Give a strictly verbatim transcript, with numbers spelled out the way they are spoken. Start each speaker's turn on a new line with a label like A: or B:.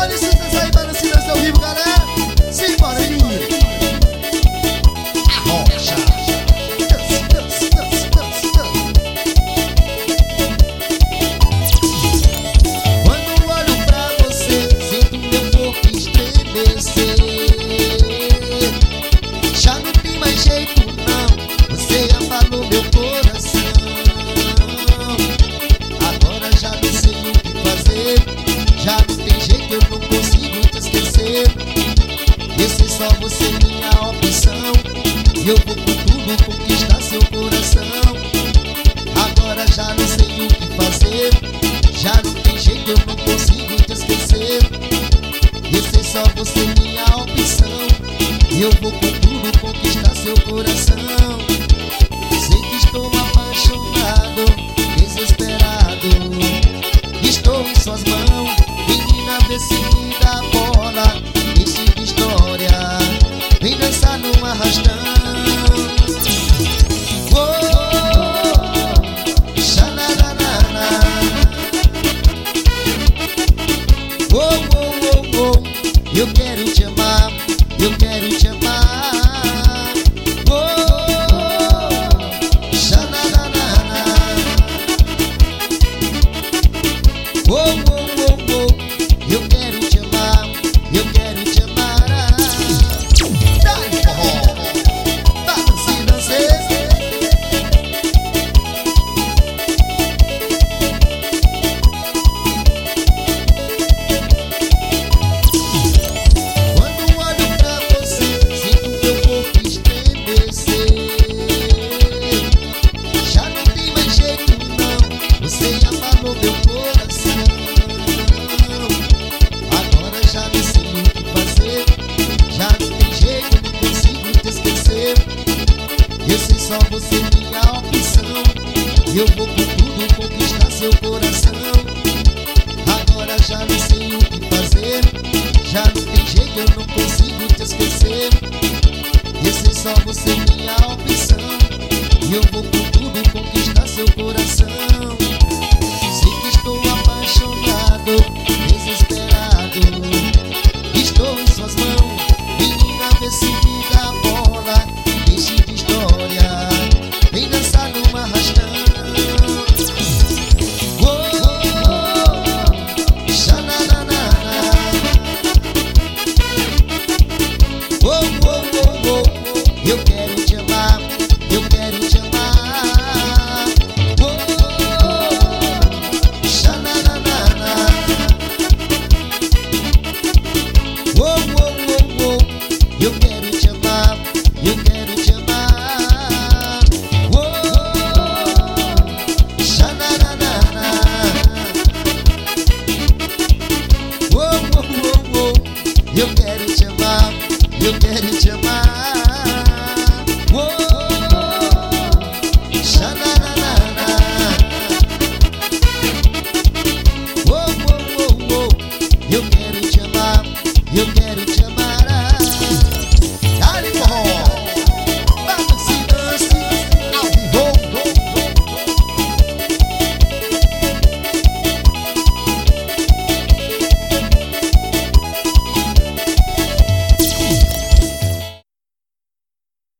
A: Olha esse sucesso aí, balancinando ao vivo, galera. Simbora, menino. Arrocha. Dança, dança, dança, dança, dança. Quando olho pra você, sinto meu corpo estremecer. Já não tem mais jeito não, você abalou meu coração. Agora já não sei o que fazer. Já não tem jeito, eu não consigo te esquecer. Esse só você minha opção. E eu vou com tudo conquistar seu coração. Agora já não sei o que fazer. Já não tem jeito, eu não consigo te esquecer. Esse só você minha opção. E eu vou com tudo conquistar seu coração. Sei que estou apaixonado, desesperado. Estou em suas mãos, menina, vê se me dá bola. Esse de história, vem dançar num arrastão. Oh, xananana. Oh, oh, oh, oh, eu quero te amar, eu quero te amar. Oh, xananana. Oh, oh, oh, oh, eu quero te amar, eu quero te amar. Dá-lhe forró, balança, dança. Quando olho pra você, sinto meu corpo estremecer. Já não tem mais jeito não, você abalou meu coração. Agora já não sei o que fazer. Já não tem jeito, não consigo te esquecer. Eu sei só você minha opção. Eu vou com